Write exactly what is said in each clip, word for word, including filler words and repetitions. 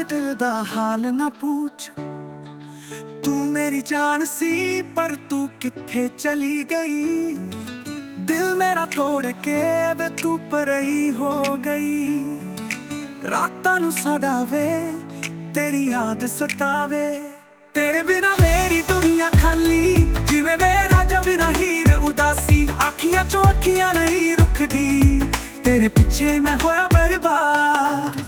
दिल दा हाल ना पूछ। तू मेरी जान सी पर तू किथे चली गई। दिल मेरा तोड़ के वे तू पराई हो गई। रातां नू सदावे तेरी याद सतावे। तेरे बिना मेरी दुनिया खाली, जिवें मेरा जब बिना हीर उदासी। अखियां चों अखियां नहीं रुकदी, तेरे पीछे मैं होया बर्बाद।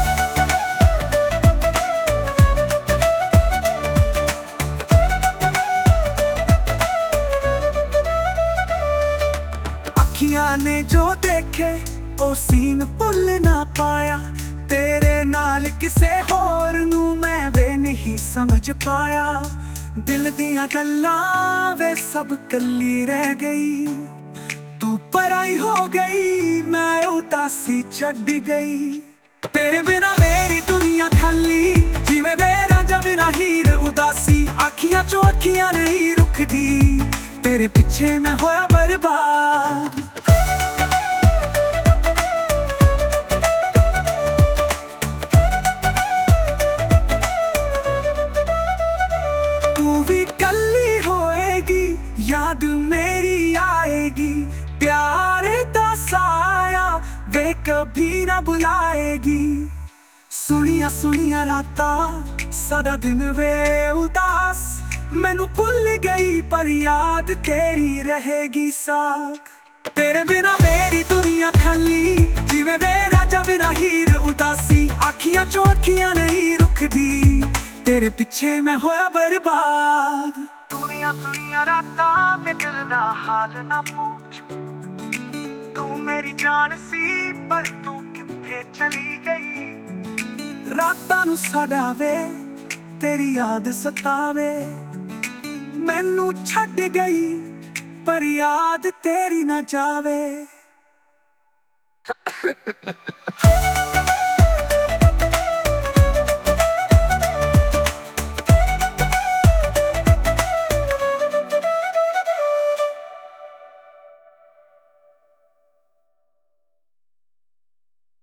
अखियां ने जो देखे ओ सीन भुल ना पाया। तेरे नाल किसे होर नू मैं वे नहीं समझ पाया। दिल दियां गल्लां वे सब कल्ली रह गई। तू पराई हो गई मैं उदासी छड़ गई। तेरे बिना मेरी दुनिया खाली, जिवें मेरा जब बिना हीर उदासी। अखियां चों अखियां नहीं रुकदी, तेरे पीछे मैं होया बर्बाद। तू भी कल्ली होएगी, याद मेरी आएगी। प्यार दा साया वे कभी ना बुलाएगी। सुनिया सुनिया रातां सारा दिन वे उदास। मैनू भुल गई पर याद तेरी रहेगी साथ। तेरे बिना मेरी दुनिया खाली, जिवें मेरा जब बिना हीर उदासी। अखियां चों अखियां नहीं रुकदी, तेरे पीछे मैं होया बर्बाद। दुनिया दुनिया रातां में दिल दा हाल ना पूछ। तू मेरी जान सी पर तू किथे चली गई। रातां नू सदावे तेरी याद सतावे। मैनू छड़ गई पर याद तेरी ना जावे।